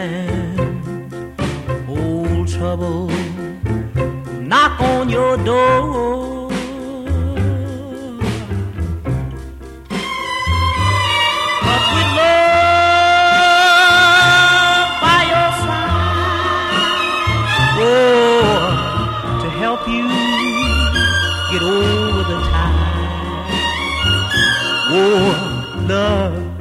time. Old trouble knock on your door. But with love by your side, oh, to help you get over the time. Oh, love